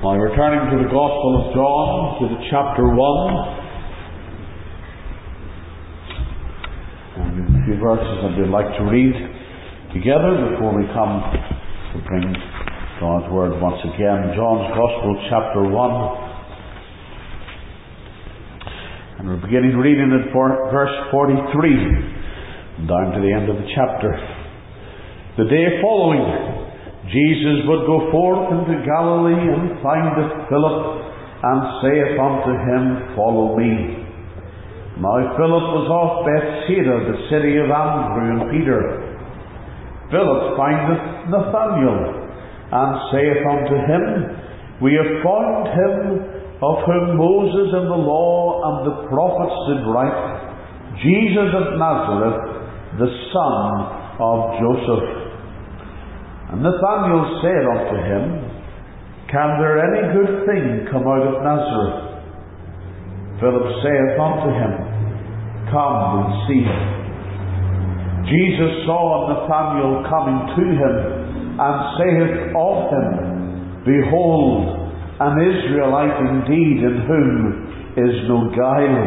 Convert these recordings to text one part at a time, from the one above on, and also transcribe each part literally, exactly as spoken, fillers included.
Now, returning to the Gospel of John, to the chapter one, and a few verses that we'd like to read together before we come to bring God's Word once again. John's Gospel, chapter one, and we're beginning reading at verse forty-three, and down to the end of the chapter. The day following, Jesus would go forth into Galilee, and findeth Philip, and saith unto him, Follow me. Now Philip was of Bethsaida, the city of Andrew and Peter. Philip findeth Nathanael, and saith unto him, We have found him of whom Moses in the law and the prophets did write, Jesus of Nazareth, the son of Joseph. And Nathanael said unto him, Can there any good thing come out of Nazareth? Philip saith unto him, Come and see. Jesus saw Nathanael coming to him, and saith of him, Behold, an Israelite indeed, in whom is no guile.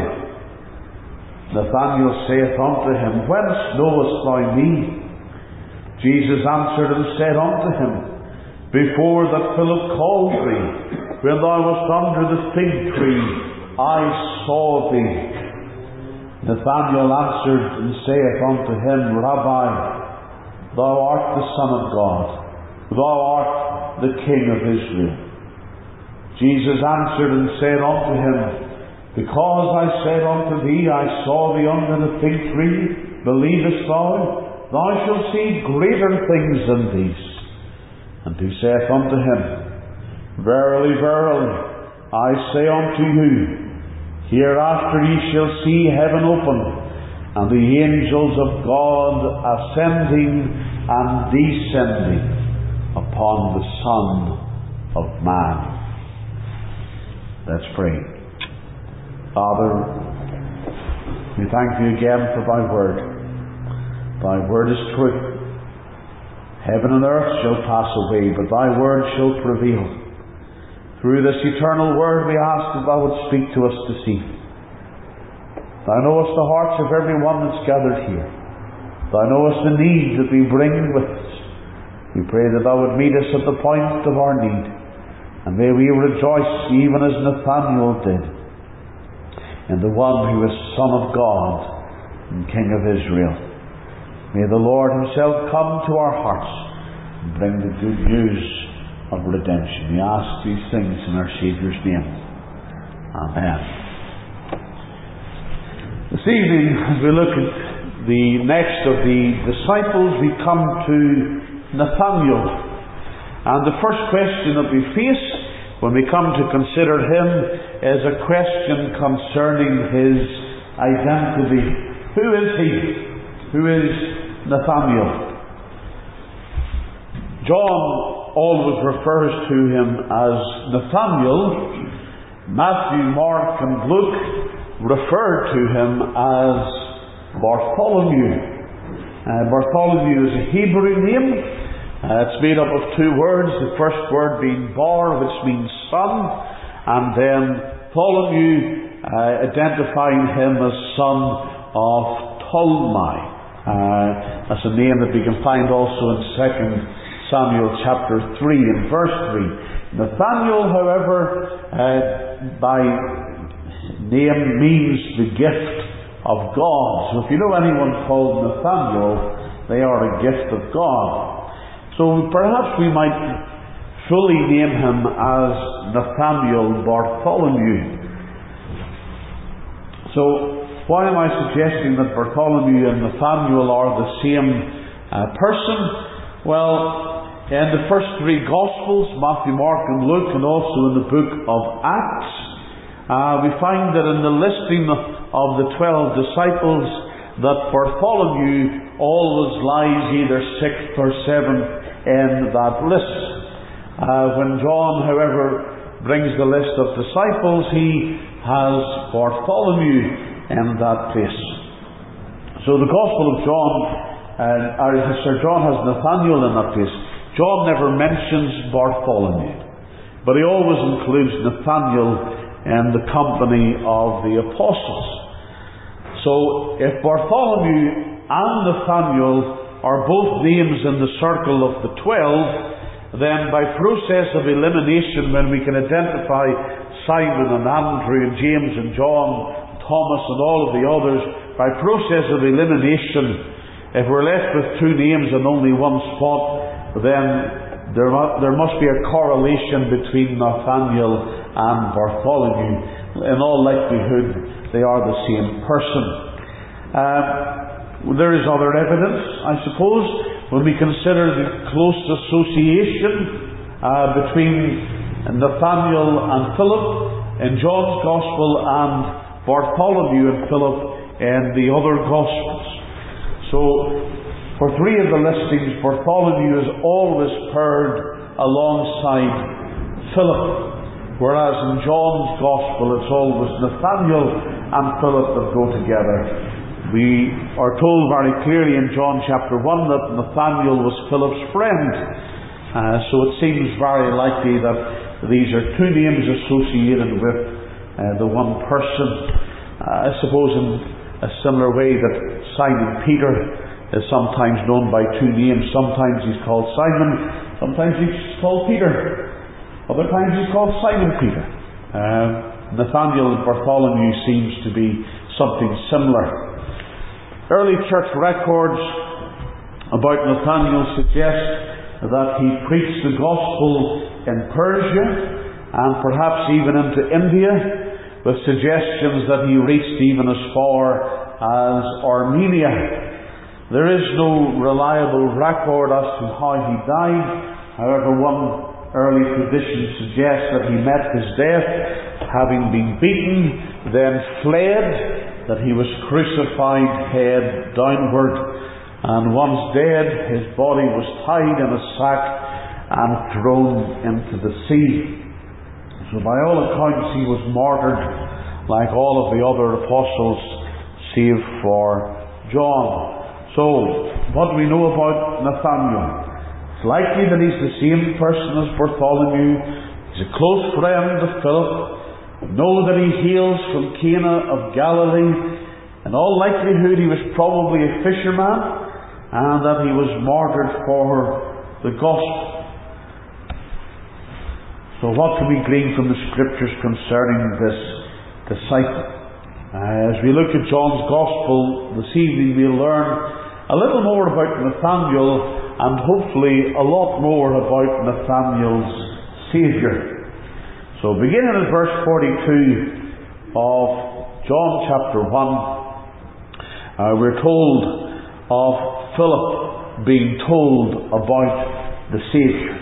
Nathanael saith unto him, Whence knowest thou me? Jesus answered and said unto him, Before that Philip called thee, when thou wast under the fig tree, I saw thee. Nathanael answered and saith unto him, Rabbi, thou art the Son of God, thou art the King of Israel. Jesus answered and said unto him, Because I said unto thee, I saw thee under the fig tree, believest thou? Thou shalt see greater things than these. And he saith unto him, Verily, verily, I say unto you, hereafter ye shall see heaven open, and the angels of God ascending and descending upon the Son of Man. Let's pray. Father, we thank you again for thy word. Thy word is truth. Heaven and earth shall pass away, but thy word shall prevail. Through this eternal word we ask that thou wouldst speak to us this evening. Thou knowest the hearts of every one that's gathered here. Thou knowest the need that we bring with us. We pray that thou would meet us at the point of our need, and may we rejoice even as Nathanael did in the one who is Son of God and King of Israel. May the Lord himself come to our hearts and bring the good news of redemption. We ask these things in our Saviour's name. Amen. This evening, as we look at the next of the disciples, we come to Nathanael. And the first question that we face when we come to consider him is a question concerning his identity. Who is he? Who is Nathanael? John always refers to him as Nathanael. Matthew, Mark and Luke refer to him as Bartholomew. Uh, Bartholomew is a Hebrew name. Uh, it's made up of two words. The first word being Bar, which means son, and then Tholomew, uh, identifying him as son of Ptolemy. Uh, that's a name that we can find also in Second Samuel chapter three and verse three. Nathanael, however, uh, by name means the gift of God. So if you know anyone called Nathanael, they are a gift of God. So perhaps we might fully name him as Nathanael Bartholomew. So why am I suggesting that Bartholomew and Nathanael are the same uh, person? Well, in the first three Gospels, Matthew, Mark and Luke, and also in the book of Acts, uh, we find that in the listing of the twelve disciples, that Bartholomew always lies either sixth or seventh in that list. Uh, when John, however, brings the list of disciples, he has Bartholomew in that place. So the Gospel of John, uh, or Sir John has Nathanael in that place. John never mentions Bartholomew. but he always includes Nathanael in the company of the apostles. So if Bartholomew and Nathanael are both names in the circle of the twelve, then by process of elimination, when we can identify Simon and Andrew and James and John, Thomas and all of the others, by process of elimination, if we're left with two names and only one spot, then there, mu- there must be a correlation between Nathanael and Bartholomew. In all likelihood, they are the same person. Um, there is other evidence, I suppose, when we consider the close association uh, between Nathanael and Philip in John's Gospel and Bartholomew and Philip in the other Gospels. So, for three of the listings, Bartholomew is always paired alongside Philip, whereas in John's Gospel it's always Nathanael and Philip that go together. We are told very clearly in John chapter one that Nathanael was Philip's friend. Uh, so it seems very likely that these are two names associated with uh, the one person. Uh, I suppose in a similar way that Simon Peter is sometimes known by two names. Sometimes he's called Simon, sometimes he's called Peter, other times he's called Simon Peter. Uh, Nathanael and Bartholomew seems to be something similar. Early church records about Nathanael suggest that he preached the gospel in Persia and perhaps even into India, with suggestions that he reached even as far as Armenia. There is no reliable record as to how he died. However, one early tradition suggests that he met his death having been beaten, then fled, that he was crucified head downward, and once dead, his body was tied in a sack and thrown into the sea. So by all accounts he was martyred like all of the other apostles save for John. So, what do we know about Nathanael? It's likely that he's the same person as Bartholomew. He's a close friend of Philip. We know that he hails from Cana of Galilee. In all likelihood he was probably a fisherman, and that he was martyred for the gospel. So what can we glean from the Scriptures concerning this disciple? Uh, as we look at John's Gospel this evening, we'll learn a little more about Nathanael, and hopefully a lot more about Nathanael's Saviour. So beginning at verse forty-two of John chapter one, uh, we're told of Philip being told about the Saviour.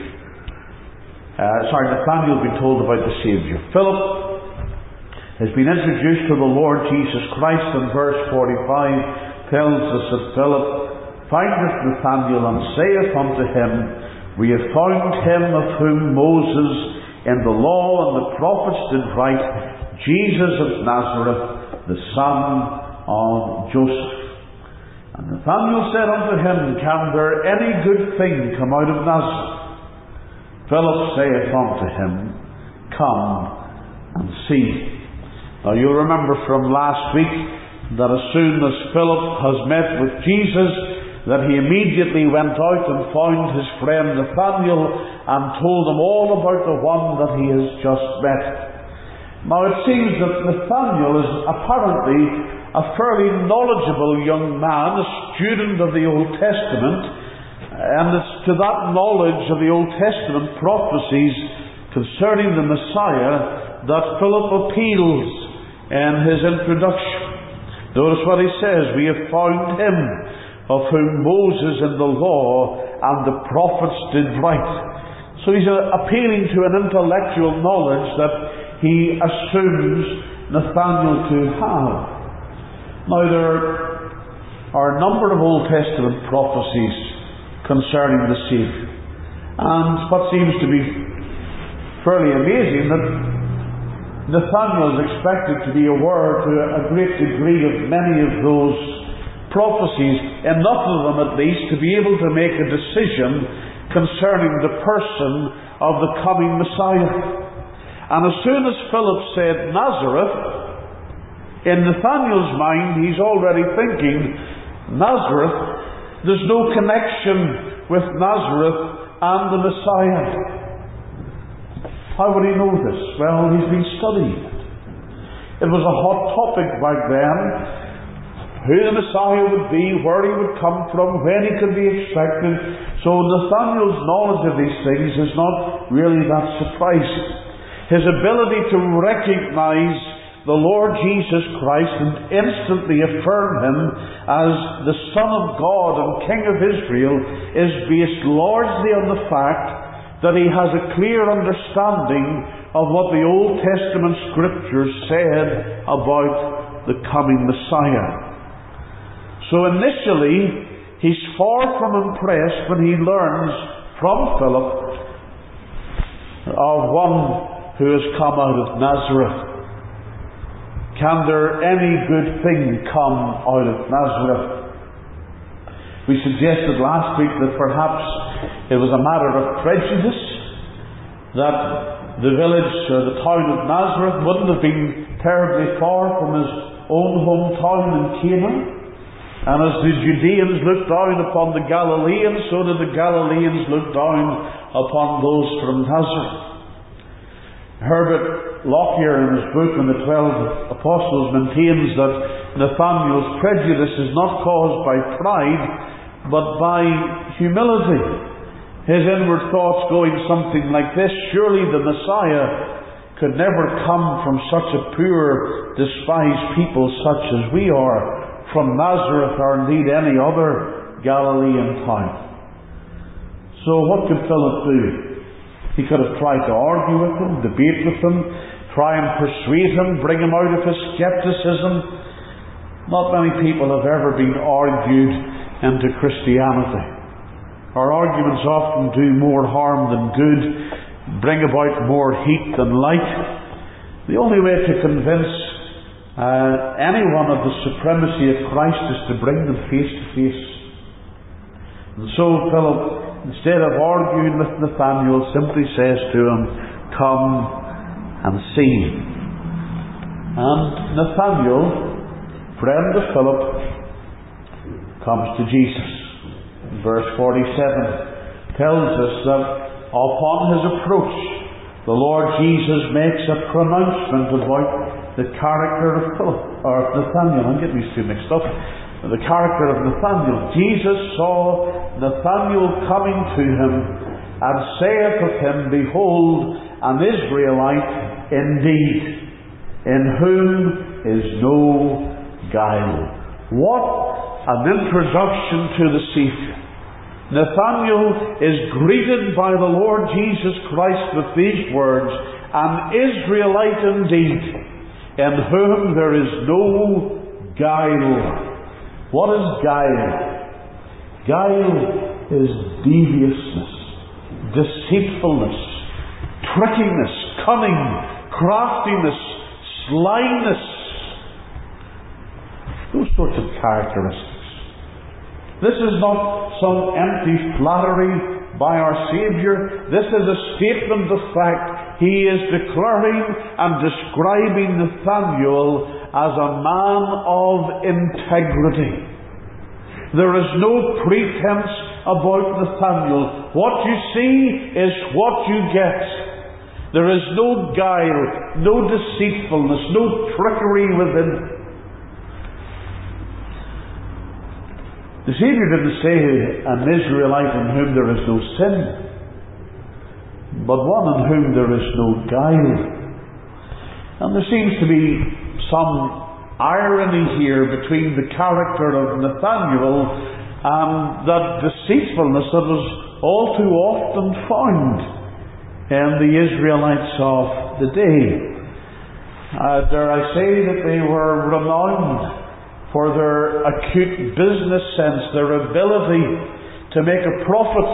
Uh, sorry, Nathanael being told about the Saviour. Philip has been introduced to the Lord Jesus Christ, and verse forty-five tells us that Philip findeth Nathanael and saith unto him, We have found him of whom Moses in the law and the prophets did write, Jesus of Nazareth, the son of Joseph. And Nathanael said unto him, Can there any good thing come out of Nazareth? Philip saith unto him, Come and see. Now you'll remember from last week that as soon as Philip has met with Jesus, that he immediately went out and found his friend Nathanael and told him all about the one that he has just met. Now it seems that Nathanael is apparently a fairly knowledgeable young man, a student of the Old Testament, and it's to that knowledge of the Old Testament prophecies concerning the Messiah that Philip appeals in his introduction. Notice what he says, We have found him of whom Moses in the law and the prophets did write. So he's appealing to an intellectual knowledge that he assumes Nathanael to have. Now there are a number of Old Testament prophecies concerning the Saviour. And what seems to be fairly amazing, that Nathanael is expected to be aware to a great degree of many of those prophecies, enough of them at least to be able to make a decision concerning the person of the coming Messiah. And as soon as Philip said Nazareth, in Nathanael's mind he's already thinking, Nazareth, there's no connection with Nazareth and the Messiah. How would he know this? Well, he's been studying it. It was a hot topic back then, who the Messiah would be, where he would come from, when he could be expected. So Nathanael's knowledge of these things is not really that surprising. His ability to recognize the Lord Jesus Christ and instantly affirm him as the Son of God and King of Israel is based largely on the fact that he has a clear understanding of what the Old Testament Scriptures said about the coming Messiah. So initially, he's far from impressed when he learns from Philip of one who has come out of Nazareth. Can there any good thing come out of Nazareth? We suggested last week that perhaps it was a matter of prejudice, that the village or the town of Nazareth wouldn't have been terribly far from his own hometown in Canaan. And as the Judeans looked down upon the Galileans, so did the Galileans look down upon those from Nazareth. Herbert Lockyer, in his book on the Twelve Apostles, maintains that Nathanael's prejudice is not caused by pride, but by humility. His inward thoughts going something like this: surely the Messiah could never come from such a poor, despised people such as we are, from Nazareth or indeed any other Galilean town. So what could Philip do? He could have tried to argue with him, debate with him, try and persuade him, bring him out of his skepticism. Not many people have ever been argued into Christianity. Our arguments often do more harm than good, bring about more heat than light. The only way to convince uh, anyone of the supremacy of Christ is to bring them face to face. And so Philip, instead of arguing with Nathanael, simply says to him, "Come and see." And Nathanael, friend of Philip, comes to Jesus. Verse forty-seven tells us that upon his approach, the Lord Jesus makes a pronouncement about the character of Philip, or of Nathanael. I'm getting these two mixed up. The character of Nathanael. Jesus saw Nathanael coming to him, and saith of him, "Behold, an Israelite indeed, in whom is no guile." What an introduction to the Saviour. Nathanael is greeted by the Lord Jesus Christ with these words, "An Israelite indeed, in whom there is no guile." What is guile? Guile is deviousness, deceitfulness, trickiness, cunning, craftiness, slyness. Those sorts of characteristics. This is not some empty flattery by our Saviour. This is a statement of fact. He is declaring and describing Nathanael as a man of integrity. There is no pretense about Nathanael. What you see is what you get. There is no guile, no deceitfulness, no trickery within. The Saviour didn't say an Israelite in whom there is no sin, but one in whom there is no guile. And there seems to be some irony here between the character of Nathanael and that deceitfulness that was all too often found in the Israelites of the day. Uh, dare I say that they were renowned for their acute business sense, their ability to make a profit.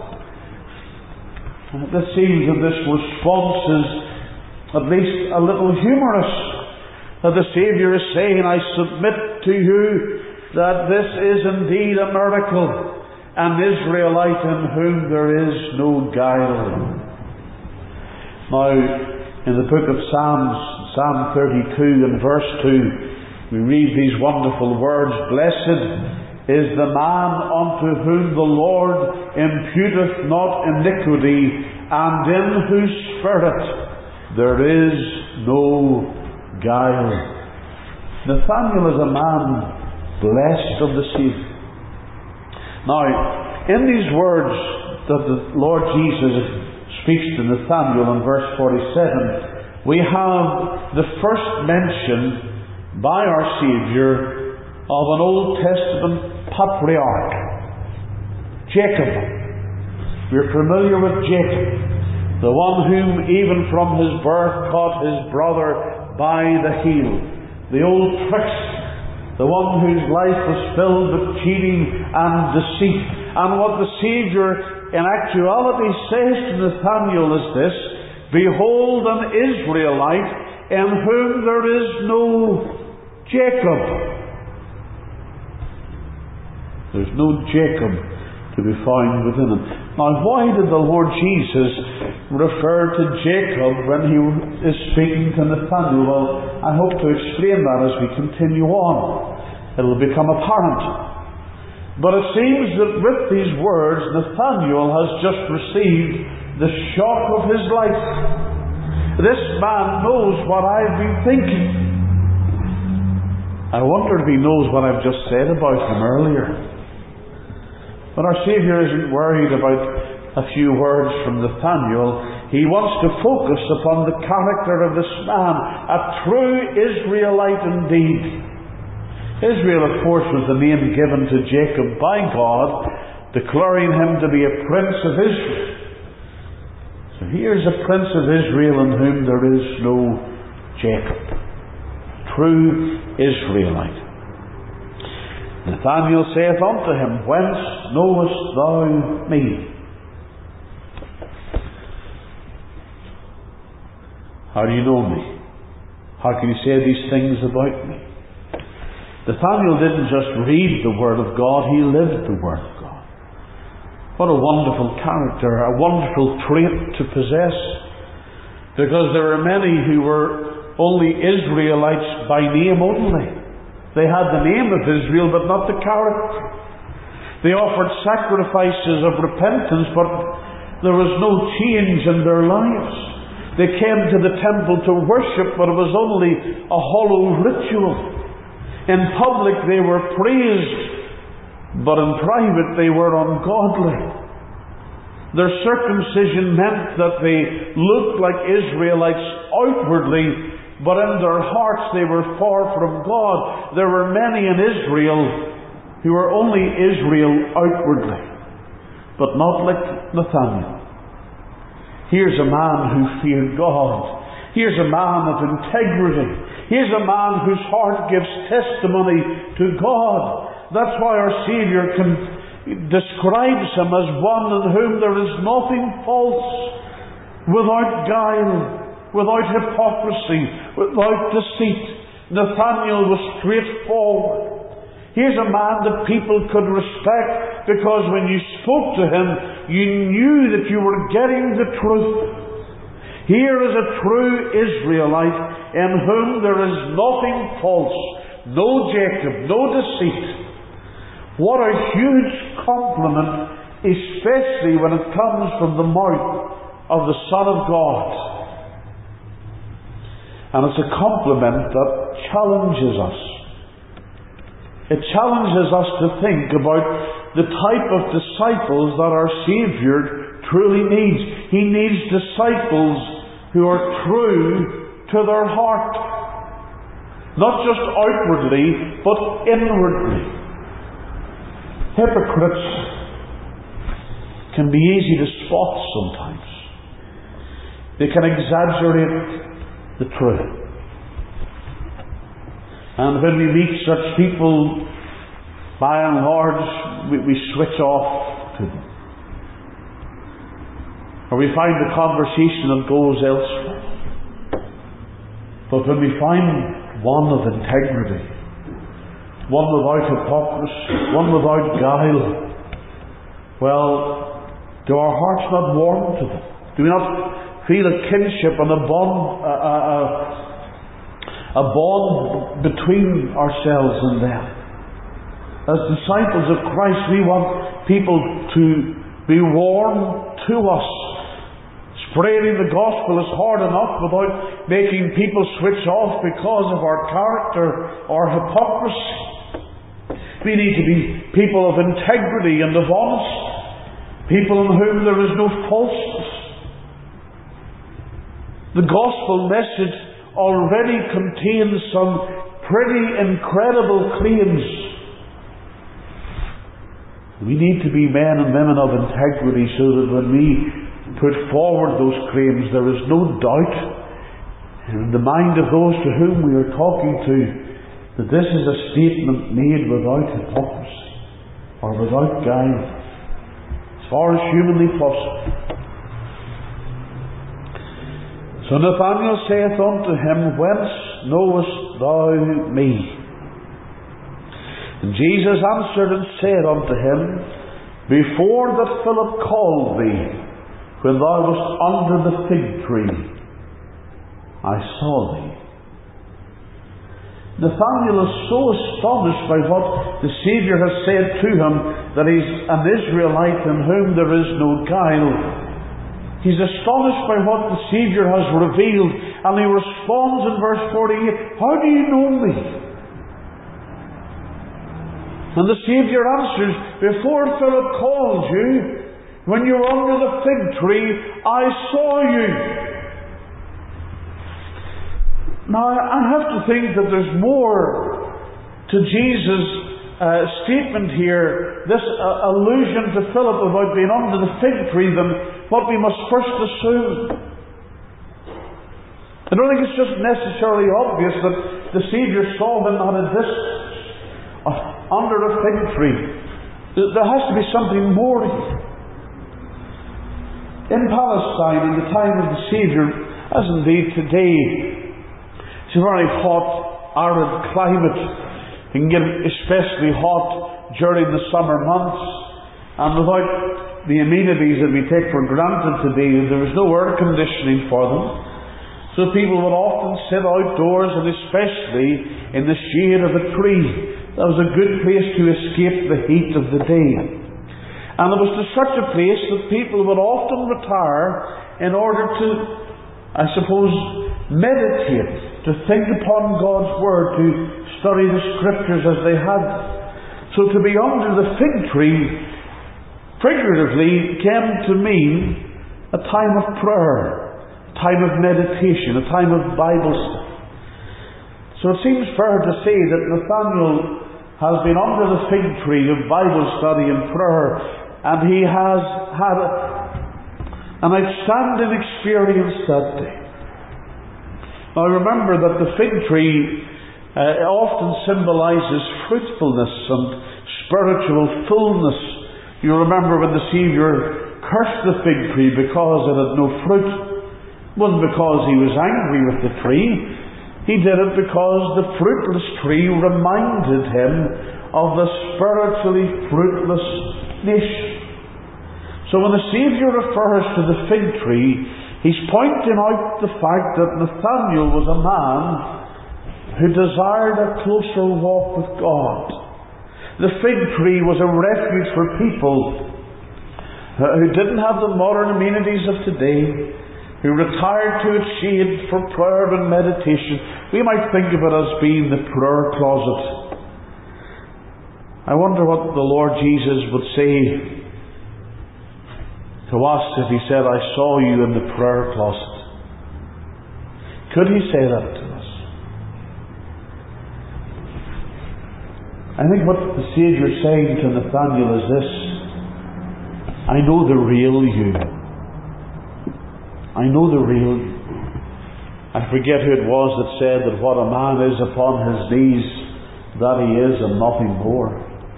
It seems that this response is at least a little humorous, that the Saviour is saying, "I submit to you that this is indeed a miracle, an Israelite in whom there is no guile. Now, in the book of Psalms, Psalm thirty-two and verse two, we read these wonderful words, "Blessed is the man unto whom the Lord imputeth not iniquity, and in whose spirit there is no guile." Nathanael is a man blessed of the Savior. Now, in these words that the Lord Jesus speaks to Nathanael in verse forty-seven, we have the first mention by our Saviour of an Old Testament patriarch, Jacob. We're familiar with Jacob, the one whom even from his birth caught his brother by the heel, the old trickster, the one whose life was filled with cheating and deceit. And what the Saviour in actuality says to Nathanael is this: "Behold an Israelite in whom there is no Jacob." There's no Jacob to be found within him. Now, why did the Lord Jesus refer to Jacob when he is speaking to Nathanael? Well, I hope to explain that as we continue on. It'll become apparent. But it seems that with these words, Nathanael has just received the shock of his life. This man knows what I've been thinking. I wonder if he knows what I've just said about him earlier. But our Saviour isn't worried about a few words from Nathanael. He wants to focus upon the character of this man, a true Israelite indeed. Israel, of course, was the name given to Jacob by God, declaring him to be a prince of Israel. So here's a prince of Israel in whom there is no Jacob. True Israelite. Nathanael saith unto him, "Whence knowest thou me?" How do you know me? How can you say these things about me? Nathanael didn't just read the Word of God, he lived the Word of God. What a wonderful character, a wonderful trait to possess. Because there are many who were only Israelites by name only. They had the name of Israel, but not the character. They offered sacrifices of repentance, but there was no change in their lives. They came to the temple to worship, but it was only a hollow ritual. In public they were praised, but in private they were ungodly. Their circumcision meant that they looked like Israelites outwardly, but in their hearts they were far from God. There were many in Israel who were only Israel outwardly, but not like Nathanael. Here's a man who feared God. Here's a man of integrity. Here's a man whose heart gives testimony to God. That's why our Saviour can, describes him as one in whom there is nothing false, without guile, without hypocrisy, without deceit. Nathanael was straightforward. Here's a man that people could respect, because when you spoke to him, you knew that you were getting the truth. Here is a true Israelite in whom there is nothing false, no Jacob, no deceit. What a huge compliment, especially when it comes from the mouth of the Son of God. And it's a compliment that challenges us. It challenges us to think about the type of disciples that our Saviour truly needs. He needs disciples who are true to their heart. Not just outwardly, but inwardly. Hypocrites can be easy to spot sometimes. They can exaggerate the truth. And when we meet such people, by and large, we, we switch off to them. Or we find the conversation that goes elsewhere. But when we find one of integrity, one without hypocrisy, one without guile, Well, do our hearts not warm to them? Do we not feel a kinship and a bond, a, a, a bond between ourselves and them? As disciples of Christ, we want people to be warm to us. Spreading the gospel is hard enough without making people switch off because of our character or hypocrisy. We need to be people of integrity and of honesty, people in whom there is no falseness. The gospel message already contains some pretty incredible claims. We need to be men and women of integrity so that when we put forward those claims, there is no doubt in the mind of those to whom we are talking to that this is a statement made without hypocrisy or without guile, as far as humanly possible. So Nathanael saith unto him, Whence knowest thou me? And Jesus answered and said unto him, Before that Philip called thee, when thou wast under the fig tree, I saw thee. Nathanael is so astonished by what the Saviour has said to him that he's an Israelite in whom there is no guile. He's astonished by what the Saviour has revealed, and he responds in verse forty-eight, How do you know me? And the Saviour answers, Before Philip called you, when you were under the fig tree, I saw you. Now, I have to think that there's more to Jesus' uh, statement here, this uh, allusion to Philip about being under the fig tree, than what we must first assume. I don't think it's just necessarily obvious that the Saviour saw him at a distance, uh, under a fig tree. There has to be something more here. In Palestine, in the time of the Saviour, as indeed today, it's a very hot, arid climate. It can get especially hot during the summer months, and without the amenities that we take for granted today, there is no air conditioning for them. So people would often sit outdoors, and especially in the shade of a tree. That was a good place to escape the heat of the day. And it was to such a place that people would often retire in order to, I suppose, meditate, to think upon God's Word, to study the Scriptures as they had. So to be under the fig tree, figuratively, came to mean a time of prayer, a time of meditation, a time of Bible study. So it seems fair to say that Nathanael has been under the fig tree of Bible study and prayer, and he has had a, an outstanding experience that day. Now remember that the fig tree uh, often symbolises fruitfulness and spiritual fullness. You remember when the Saviour cursed the fig tree because it had no fruit. It wasn't because he was angry with the tree. He did it because the fruitless tree reminded him of the spiritually fruitless nation. So when the Saviour refers to the fig tree, he's pointing out the fact that Nathanael was a man who desired a closer walk with God. The fig tree was a refuge for people who didn't have the modern amenities of today, who retired to its shade for prayer and meditation. We might think of it as being the prayer closet. I wonder what the Lord Jesus would say to us if he said, I saw you in the prayer closet. Could he say that to us? I think what the Saviour is saying to Nathanael is this: I know the real you. I know the real you. I forget who it was that said that what a man is upon his knees, that he is and nothing more.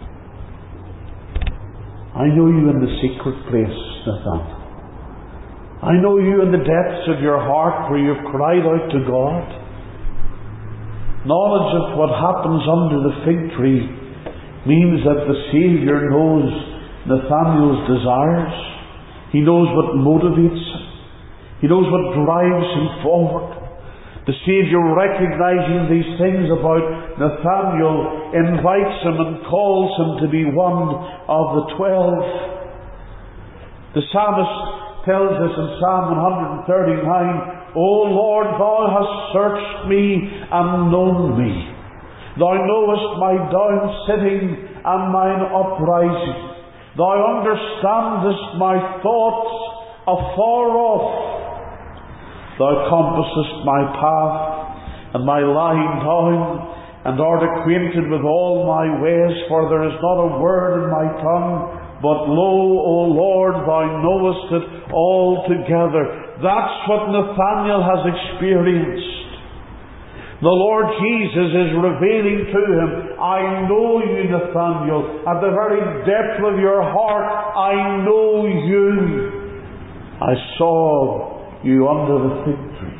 I know you in the secret place, Nathanael. I know you in the depths of your heart where you've cried out to God. Knowledge of what happens under the fig tree means that the Saviour knows Nathanael's desires. He knows what motivates him. He knows what drives him forward. The Saviour, recognizing these things about Nathanael, invites him and calls him to be one of the twelve. The psalmist tells us in Psalm one thirty-nine, O Lord, thou hast searched me and known me. Thou knowest my down sitting and mine uprising. Thou understandest my thoughts afar off. Thou compassest my path and my lying down, and art acquainted with all my ways, for there is not a word in my tongue. But lo, O Lord, thou knowest it altogether. That's what Nathanael has experienced. The Lord Jesus is revealing to him, I know you, Nathanael. At the very depth of your heart, I know you. I saw you under the fig tree.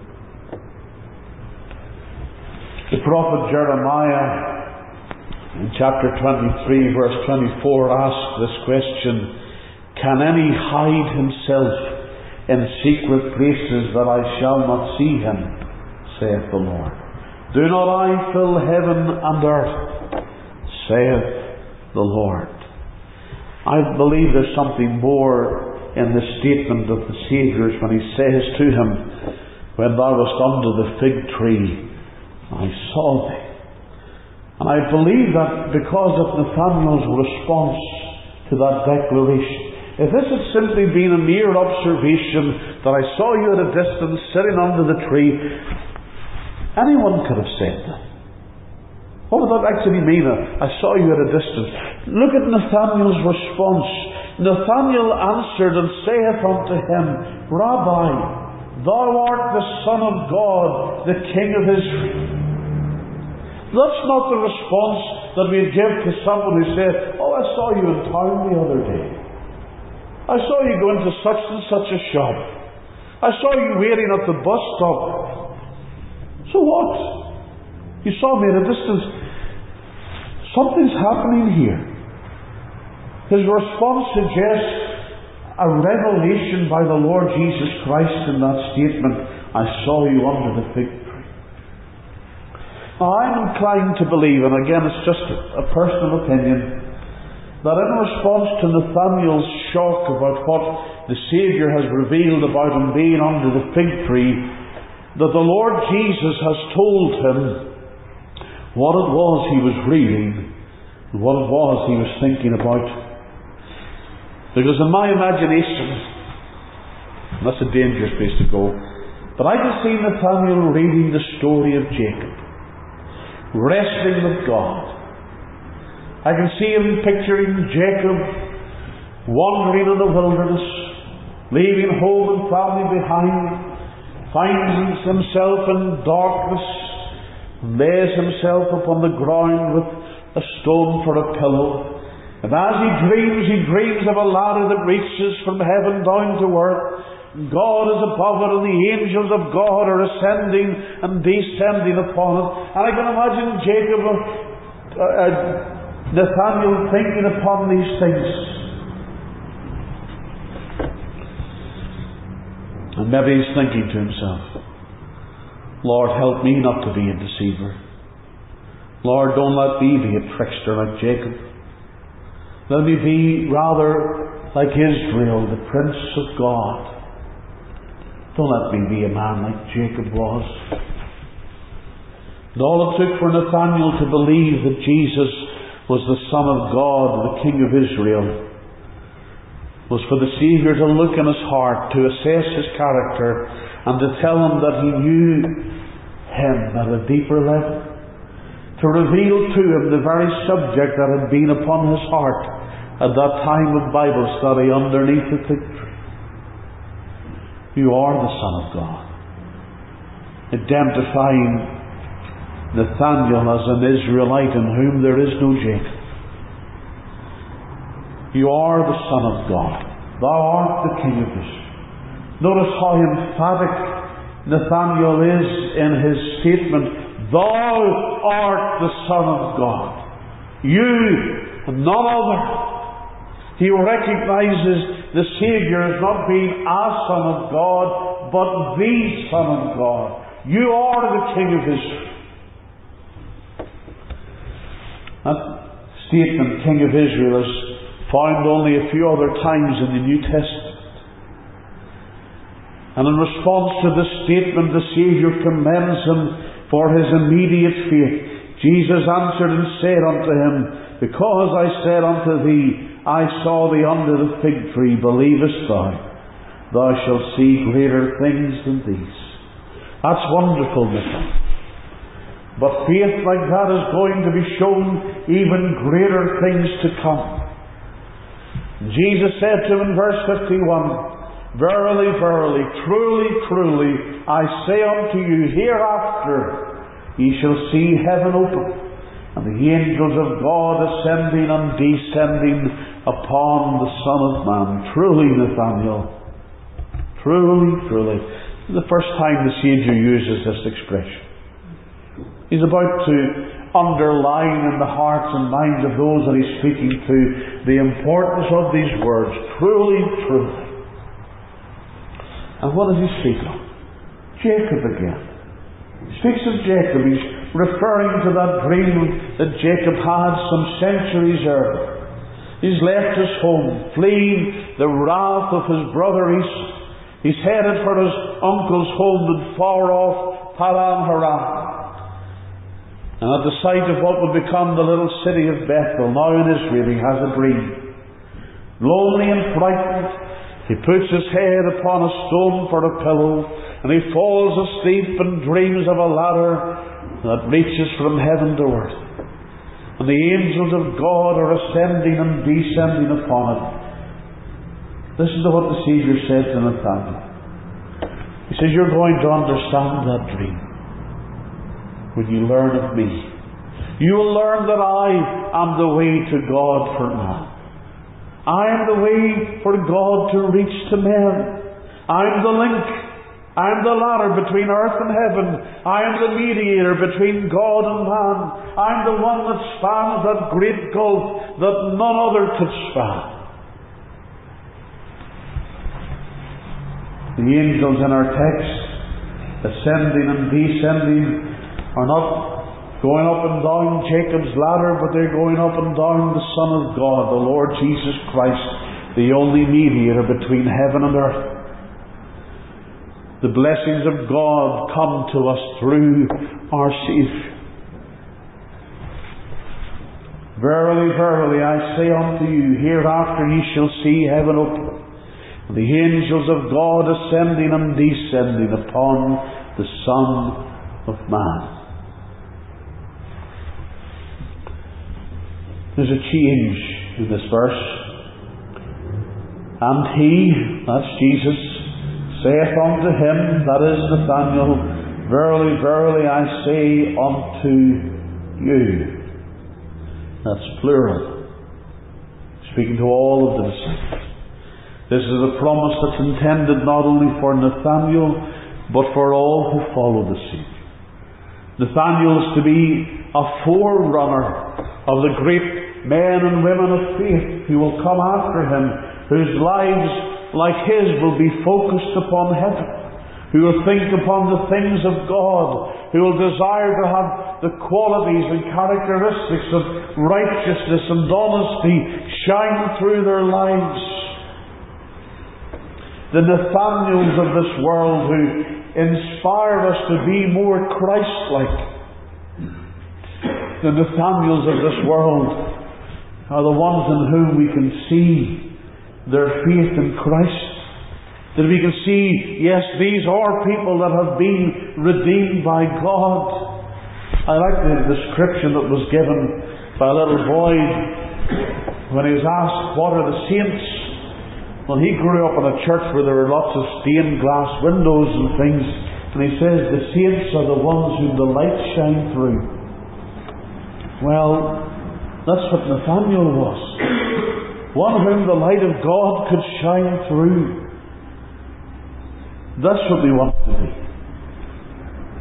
The prophet Jeremiah, in chapter twenty-three, verse twenty-four, asks this question, Can any hide himself in secret places that I shall not see him, saith the Lord. Do not I fill heaven and earth, saith the Lord. I believe there's something more in the statement of the Saviour's when he says to him, When thou wast under the fig tree, I saw thee. And I believe that because of Nathanael's response to that declaration, if this had simply been a mere observation that I saw you at a distance sitting under the tree, anyone could have said that. What would that actually mean? I saw you at a distance. Look at Nathanael's response. Nathanael answered and saith unto him, Rabbi, thou art the Son of God, the King of Israel. That's not the response that we'd give to someone who said, Oh, I saw you in town the other day. I saw you go into such and such a shop. I saw you waiting at the bus stop. So what? You saw me at a distance. Something's happening here. His response suggests a revelation by the Lord Jesus Christ in that statement, I saw you under the fig tree. Now I'm inclined to believe, and again it's just a personal opinion, that in response to Nathanael's shock about what the Saviour has revealed about him being under the fig tree, that the Lord Jesus has told him what it was he was reading and what it was he was thinking about. Because in my imagination, and that's a dangerous place to go, but I can see Nathanael reading the story of Jacob, wrestling with God. I can see him picturing Jacob wandering in the wilderness, leaving home and family behind, finds himself in darkness, lays himself upon the ground with a stone for a pillow. And as he dreams, he dreams of a ladder that reaches from heaven down to earth. God is above it, and the angels of God are ascending and descending upon it. And I can imagine Jacob, uh, uh, Nathanael thinking upon these things. And maybe he's thinking to himself, Lord, help me not to be a deceiver. Lord, don't let me be a trickster like Jacob. Let me be rather like Israel, the Prince of God. Don't let me be a man like Jacob was. And all it took for Nathanael to believe that Jesus was the Son of God, the King of Israel, was for the Saviour to look in his heart, to assess his character, and to tell him that he knew him at a deeper level, to reveal to him the very subject that had been upon his heart at that time of Bible study underneath the fig tree. You are the Son of God. Identifying Nathanael as an Israelite in whom there is no Jacob. You are the Son of God. Thou art the King of Israel. Notice how emphatic Nathanael is in his statement, Thou art the Son of God. You, and none other. He recognizes the Saviour as not being a Son of God, but the Son of God. You are the King of Israel. That statement, King of Israel, is found only a few other times in the New Testament. And in response to this statement, the Saviour commends him for his immediate faith. Jesus answered and said unto him, Because I said unto thee, I saw thee under the fig tree, believest thou? Thou shalt see greater things than these. That's wonderful, Nathanael. But faith like that is going to be shown even greater things to come. Jesus said to him in verse fifty-one, Verily, verily, truly, truly, I say unto you, hereafter ye shall see heaven open, and the angels of God ascending and descending upon the Son of Man. Truly, Nathanael, truly, truly. The first time the Saviour uses this expression. He's about to underline in the hearts and minds of those that he's speaking to the importance of these words. Truly, truly. And what does he speak of? Jacob again. He speaks of Jacob. He's referring to that dream that Jacob had some centuries earlier. He's left his home, fleeing the wrath of his brother Esau. He's headed for his uncle's home in far off Padan Haran. And at the sight of what would become the little city of Bethel, now in Israel, he has a dream. Lonely and frightened, he puts his head upon a stone for a pillow, and he falls asleep and dreams of a ladder that reaches from heaven to earth. And the angels of God are ascending and descending upon it. Listen to what the Saviour said to Nathanael. He says, you're going to understand that dream when you learn of me. You will learn that I am the way to God for man. I am the way for God to reach to men. I am the link. I am the ladder between earth and heaven. I am the mediator between God and man. I am the one that spans that great gulf that none other could span. The angels in our text, ascending and descending, are not going up and down Jacob's ladder, but they're going up and down the Son of God, the Lord Jesus Christ, the only mediator between heaven and earth. The blessings of God come to us through our Saviour. Verily, verily, I say unto you, hereafter ye shall see heaven open, and the angels of God ascending and descending upon the Son of Man. There's a change in this verse. And he, that's Jesus, saith unto him, that is Nathanael, Verily, verily, I say unto you. That's plural. Speaking to all of the disciples. This is a promise that's intended not only for Nathanael, but for all who follow the Saviour. Nathanael is to be a forerunner of the great men and women of faith who will come after him, whose lives, like his, will be focused upon heaven, who will think upon the things of God, who will desire to have the qualities and characteristics of righteousness and honesty shine through their lives. The Nathanaels of this world who inspire us to be more Christ-like. The Nathanaels of this world are the ones in whom we can see their faith in Christ. That we can see, yes, these are people that have been redeemed by God. I like the description that was given by a little boy when he was asked, what are the saints? Well, he grew up in a church where there were lots of stained glass windows and things, and he says the saints are the ones whom the light shine through. Well, that's what Nathanael was. One whom the light of God could shine through. That's what we want to be.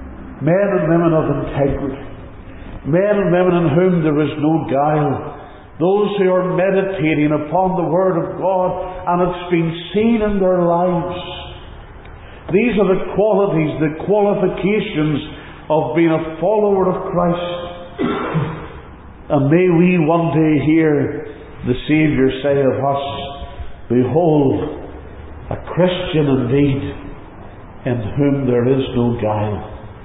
Men and women of integrity. Men and women in whom there is no guile. those who are meditating upon the Word of God and it's been seen in their lives. These are the qualities, the qualifications of being a follower of Christ. And may we one day hear the Saviour say of us, "Behold, a Christian indeed, in whom there is no guile."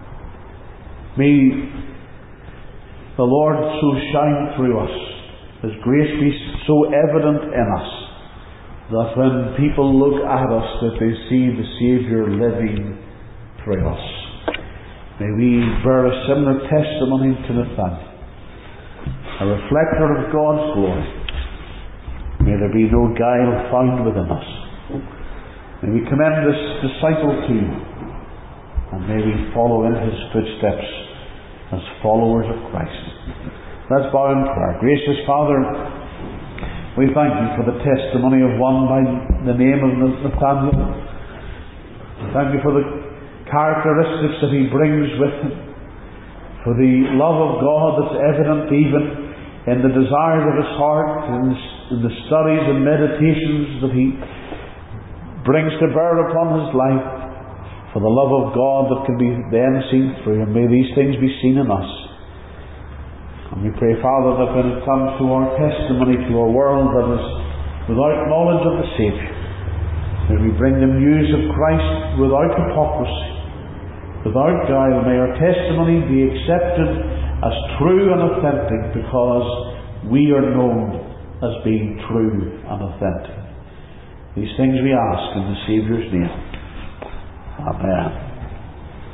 May the Lord so shine through us, His grace be so evident in us, that when people look at us, that they see the Saviour living through us. May we bear a similar testimony to Nathanael, a reflector of God's glory. May there be no guile found within us. May we commend this disciple to you, and may we follow in his footsteps as followers of Christ. Let's bow in prayer. Gracious Father, we thank you for the testimony of one by the name of Nathanael. Thank you for the characteristics that he brings with him, for the love of God that's evident even in the desires of his heart, in the studies and meditations that he brings to bear upon his life, for the love of God that can be then seen through him. May these things be seen in us. And we pray, Father, that when it comes to our testimony to a world that is without knowledge of the Saviour, may we bring them news of Christ without hypocrisy, without guile. May our testimony be accepted as true and authentic, because we are known as being true and authentic. These things we ask in the Saviour's name. Amen.